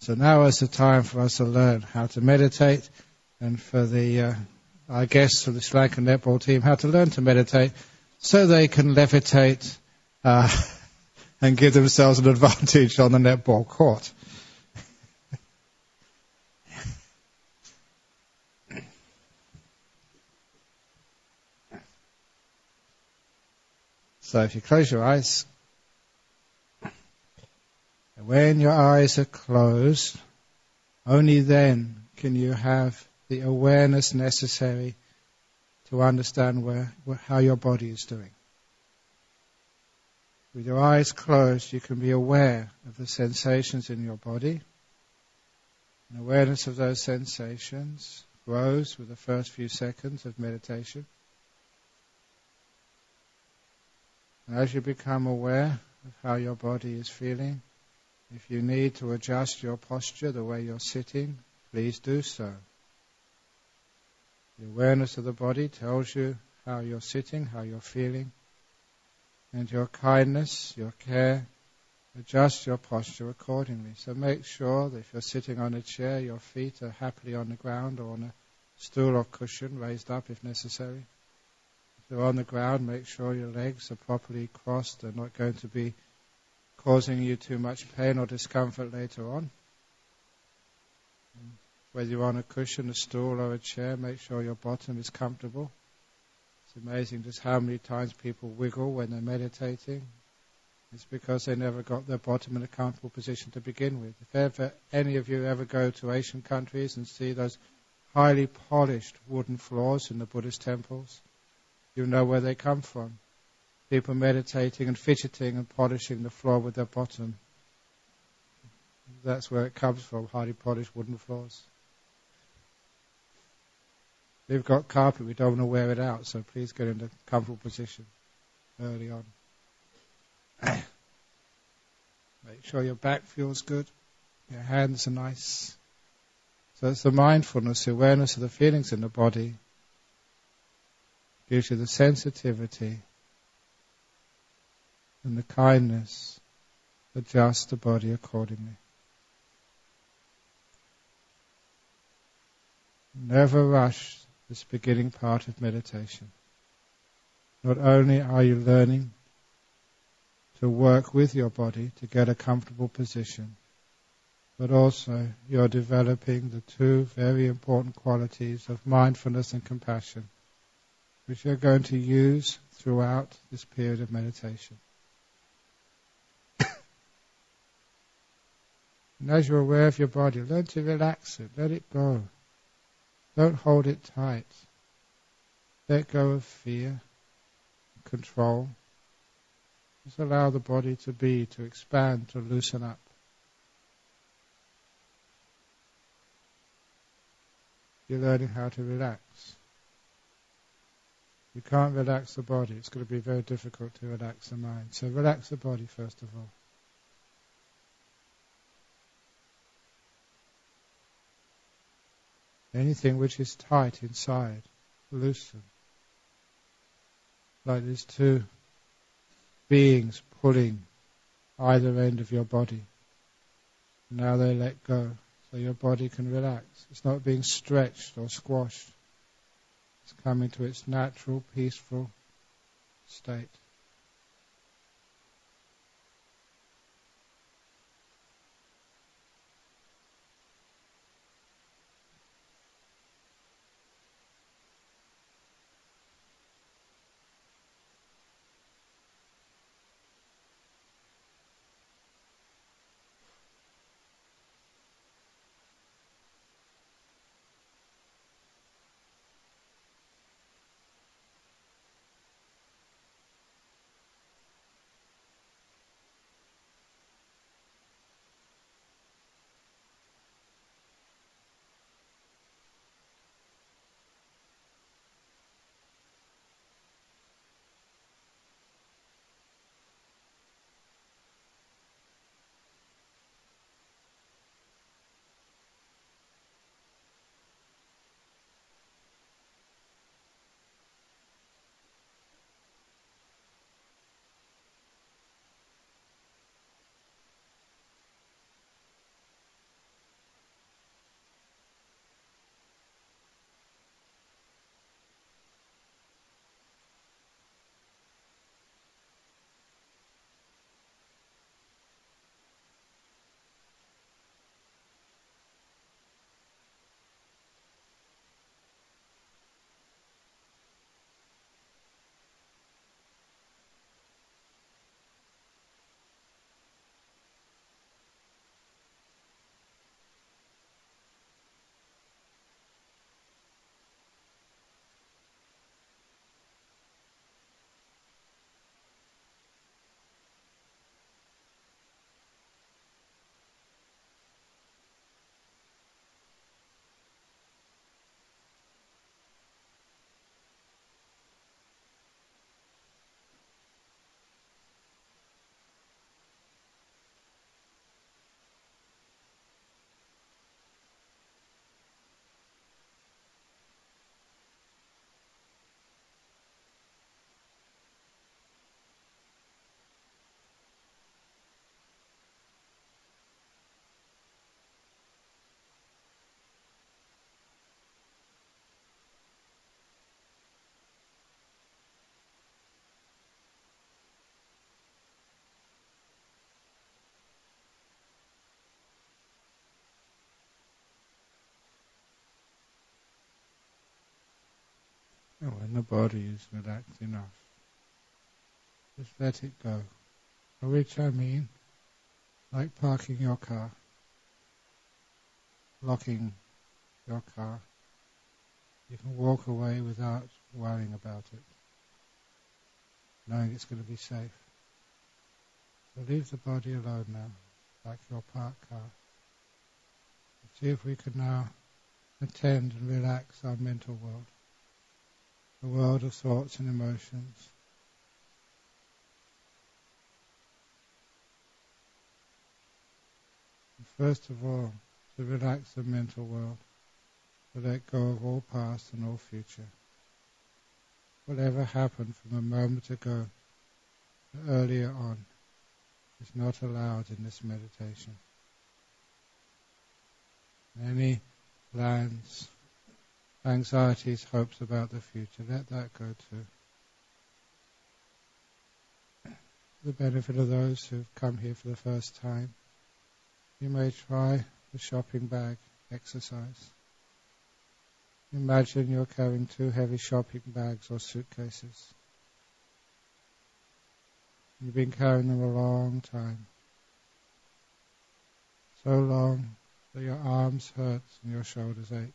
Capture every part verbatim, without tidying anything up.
So now is the time for us to learn how to meditate, and for the uh, our guests from the Sri Lankan netball team how to learn to meditate so they can levitate uh, and give themselves an advantage on the netball court. So if you close your eyes, and when your eyes are closed, only then can you have the awareness necessary to understand where, where, how your body is doing. With your eyes closed, you can be aware of the sensations in your body. And awareness of those sensations grows with the first few seconds of meditation. And as you become aware of how your body is feeling, if you need to adjust your posture, the way you're sitting, please do so. The awareness of the body tells you how you're sitting, how you're feeling, and your kindness, your care, adjust your posture accordingly. So make sure that if you're sitting on a chair, your feet are happily on the ground or on a stool or cushion, raised up if necessary. If you're on the ground, make sure your legs are properly crossed. They're not going to be causing you too much pain or discomfort later on. Whether you're on a cushion, a stool or a chair, make sure your bottom is comfortable. It's amazing just how many times people wiggle when they're meditating. It's because they never got their bottom in a comfortable position to begin with. If ever any of you ever go to Asian countries and see those highly polished wooden floors in the Buddhist temples, you know where they come from. People meditating and fidgeting and polishing the floor with their bottom. That's where it comes from, highly polished wooden floors. We've got carpet, we don't want to wear it out, so please get into a comfortable position early on. Make sure your back feels good, your hands are nice. So it's the mindfulness, the awareness of the feelings in the body, gives you the sensitivity and the kindness, adjust the body accordingly. Never rush this beginning part of meditation. Not only are you learning to work with your body to get a comfortable position, but also you're developing the two very important qualities of mindfulness and compassion, which you're going to use throughout this period of meditation. And as you're aware of your body, learn to relax it, let it go. Don't hold it tight. Let go of fear, control. Just allow the body to be, to expand, to loosen up. You're learning how to relax. You can't relax the body. It's going to be very difficult to relax the mind. So relax the body first of all. Anything which is tight inside, loosen. Like there's two beings pulling either end of your body. Now they let go, so your body can relax. It's not being stretched or squashed. It's coming to its natural, peaceful state. And when the body is relaxed enough, just let it go. By which I mean, like parking your car, locking your car. You can walk away without worrying about it, knowing it's going to be safe. So leave the body alone now, like your parked car. See if we can now attend and relax our mental world, the world of thoughts and emotions. And first of all, to relax the mental world, to let go of all past and all future. Whatever happened from a moment ago to earlier on is not allowed in this meditation. Any plans, anxieties, hopes about the future, let that go too. For the benefit of those who've come here for the first time, you may try the shopping bag exercise. Imagine you're carrying two heavy shopping bags or suitcases. You've been carrying them a long time. So long that your arms hurt and your shoulders ache.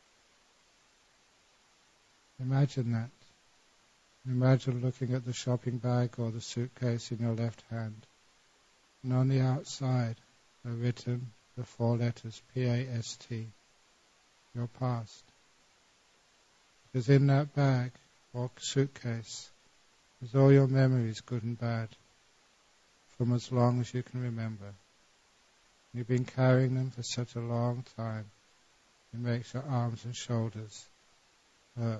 Imagine that. Imagine looking at the shopping bag or the suitcase in your left hand. And on the outside are written the four letters P A S T, your past. Because in that bag or suitcase is all your memories, good and bad, from as long as you can remember. You've been carrying them for such a long time, it makes your arms and shoulders hurt.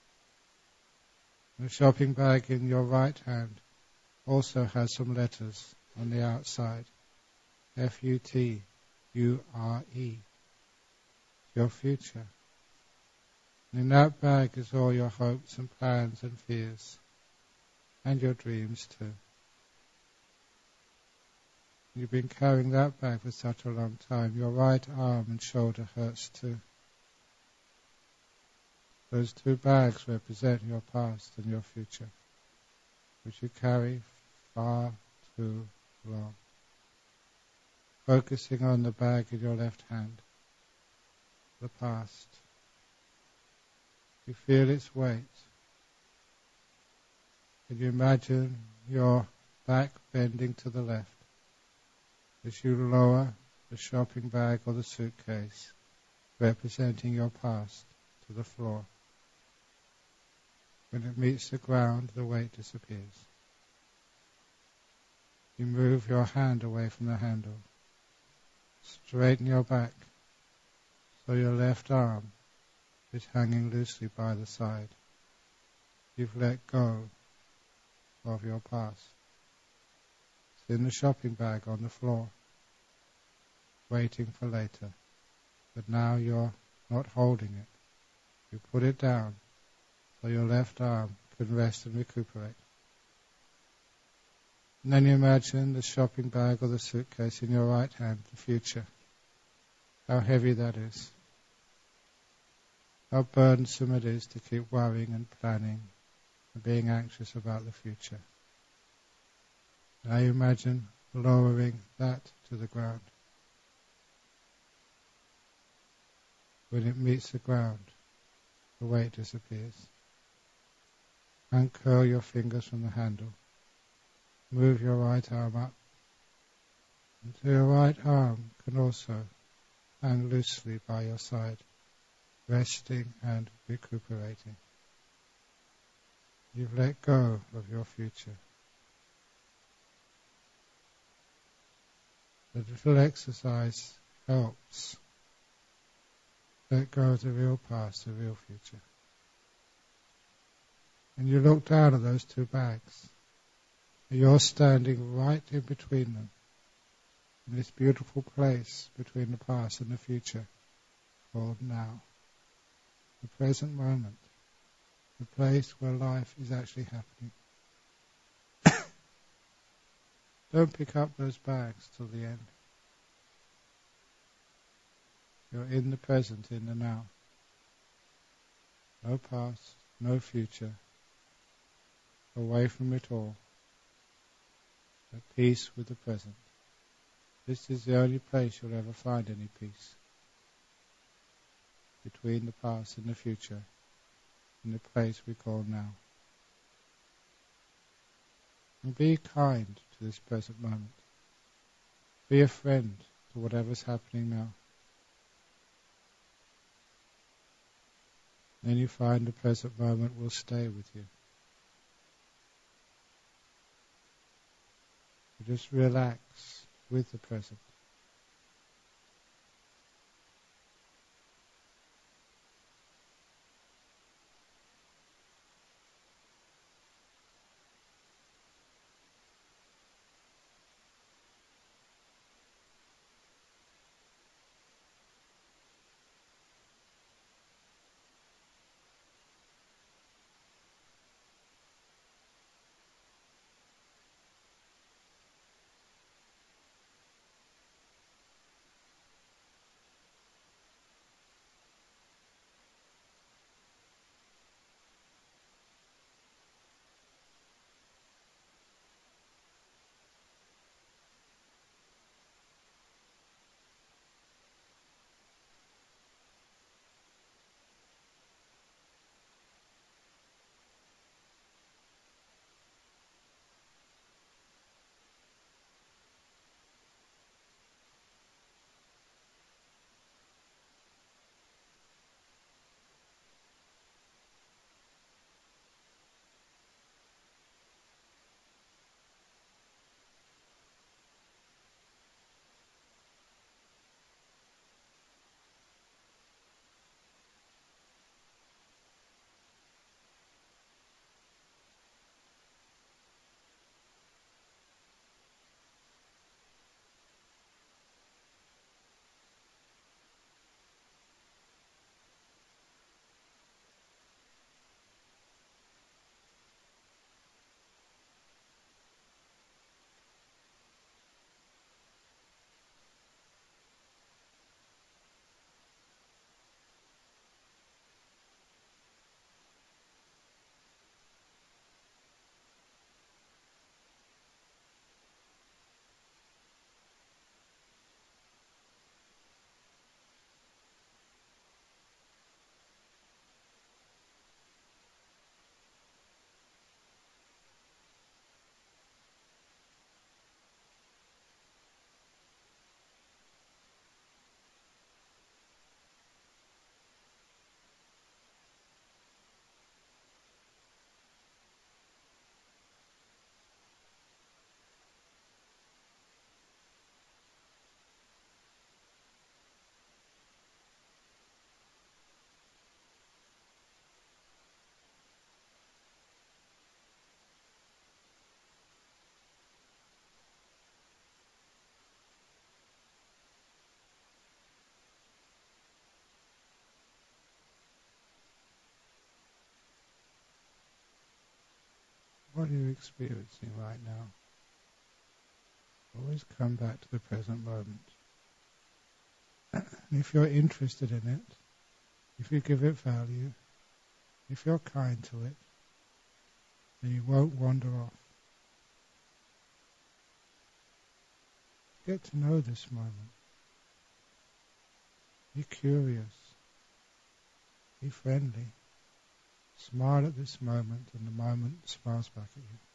The shopping bag in your right hand also has some letters on the outside. F U T U R E, your future. And in that bag is all your hopes and plans and fears, and your dreams too. You've been carrying that bag for such a long time, your right arm and shoulder hurts too. Those two bags represent your past and your future, which you carry far too long. Focusing on the bag in your left hand, the past. You feel its weight. Can you imagine your back bending to the left as you lower the shopping bag or the suitcase representing your past to the floor? When it meets the ground, the weight disappears. You move your hand away from the handle. Straighten your back so your left arm is hanging loosely by the side. You've let go of your past. It's in the shopping bag on the floor, waiting for later. But now you're not holding it. You put it down so your left arm can rest and recuperate. And then you imagine the shopping bag or the suitcase in your right hand, the future. How heavy that is. How burdensome it is to keep worrying and planning and being anxious about the future. Now you imagine lowering that to the ground. When it meets the ground, the weight disappears. Uncurl your fingers from the handle. Move your right arm up until your right arm can also hang loosely by your side, resting and recuperating. You've let go of your future. The little exercise helps let go of the real past, the real future. And you look down at those two bags. You're standing right in between them, in this beautiful place between the past and the future, called now. The present moment, the place where life is actually happening. Don't pick up those bags till the end. You're in the present, in the now. No past, no future, away from it all, at peace with the present. This is the only place you'll ever find any peace, between the past and the future, in the place we call now. And be kind to this present moment. Be a friend to whatever's happening now. Then you find the present moment will stay with you. You just relax with the present. What are you experiencing right now? Always come back to the present moment. And if you're interested in it, if you give it value, if you're kind to it, then you won't wander off. Get to know this moment. Be curious. Be friendly. Smile at this moment, and the moment smiles back at you.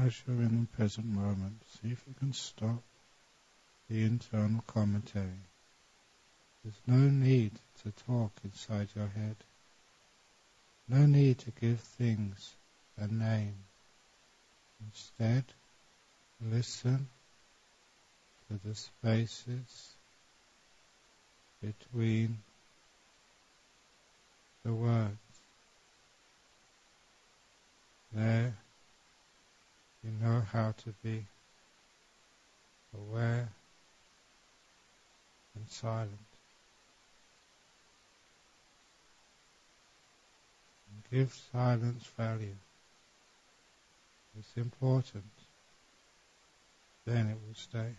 as you're in the present moment, see if you can stop the internal commentary. There's no need to talk inside your head. No need to give things a name. Instead, listen to the spaces between the words. There, you know how to be aware and silent. And give silence value. It's important. Then it will stay.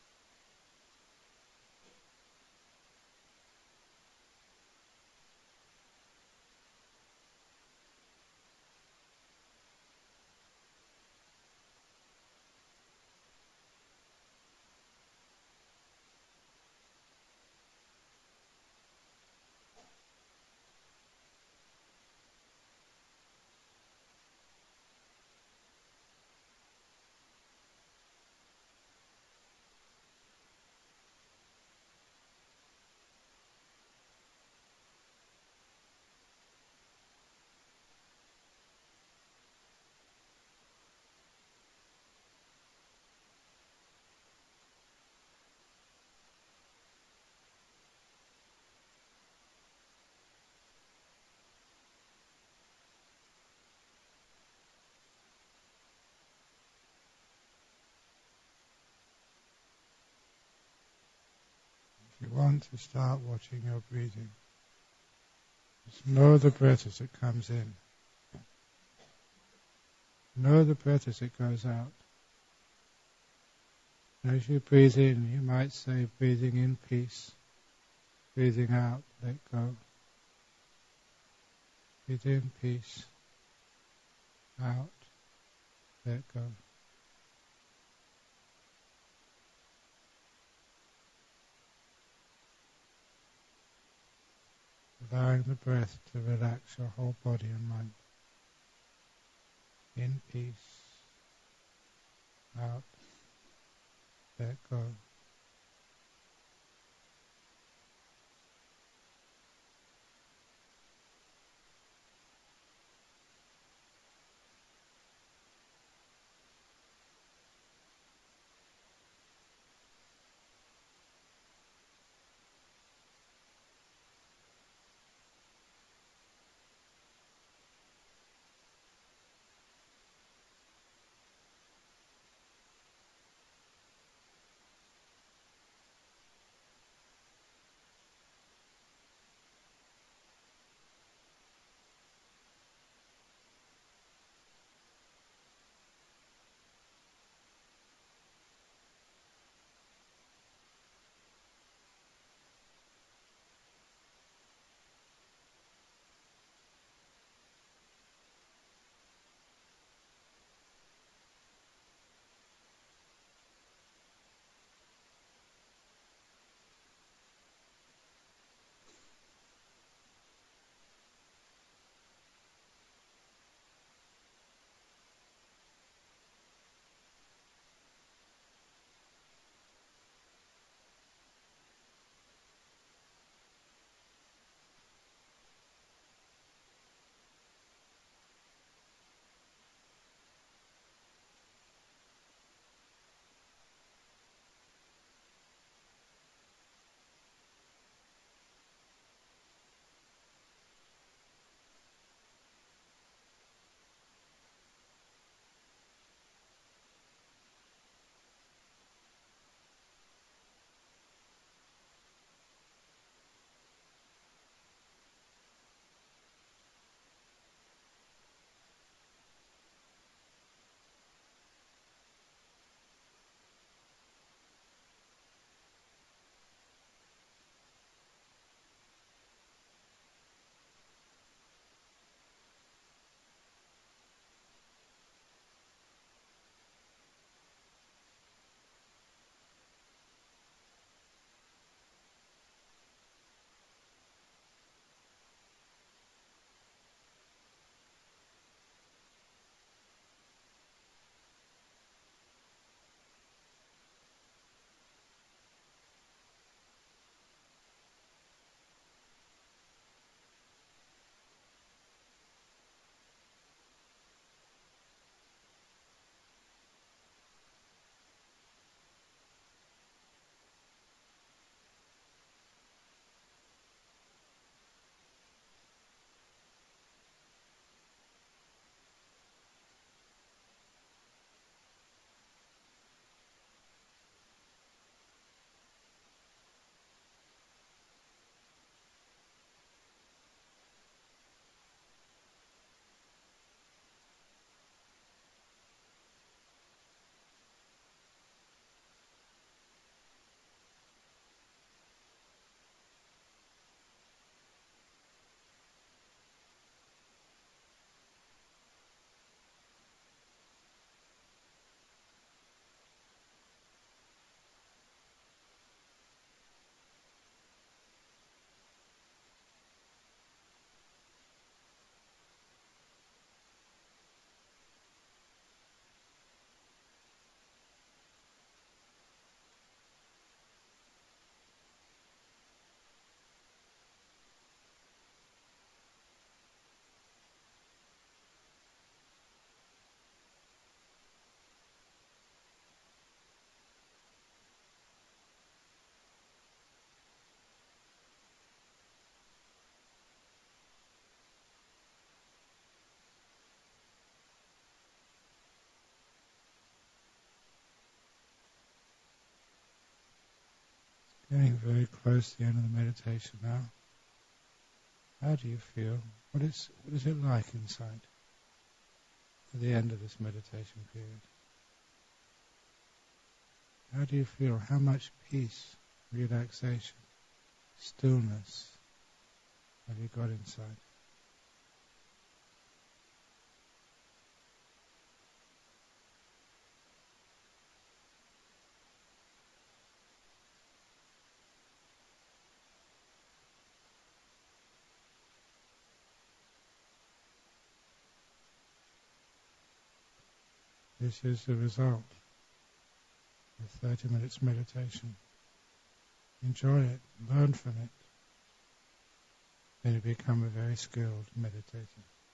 If you want to start watching your breathing, just know the breath as it comes in. Know the breath as it goes out. As you breathe in, you might say, breathing in peace. Breathing out, let go. Breathe in peace. Out, let go. Allowing the breath to relax your whole body and mind. In peace. Out, let go. Getting very close to the end of the meditation now. How do you feel? What is what is it like inside at the end of this meditation period? How do you feel? How much peace, relaxation, stillness have you got inside? This is the result of thirty minutes meditation. Enjoy it, learn from it. Then you become a very skilled meditator.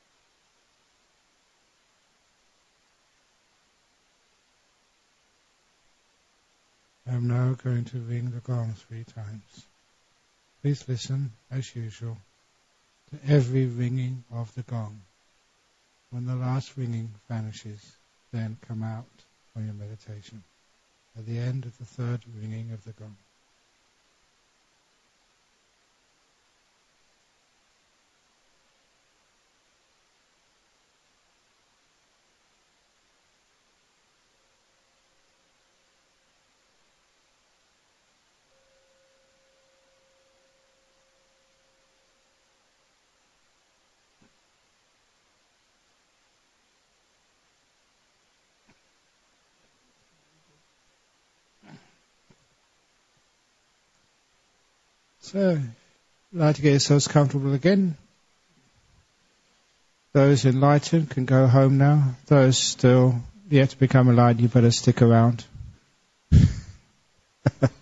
I'm now going to ring the gong three times. Please listen, as usual, to every ringing of the gong. When the last ringing vanishes, then come out from your meditation at the end of the third ringing of the gong. So, like to get yourselves comfortable again. Those enlightened can go home now. Those still yet to become enlightened, you better stick around.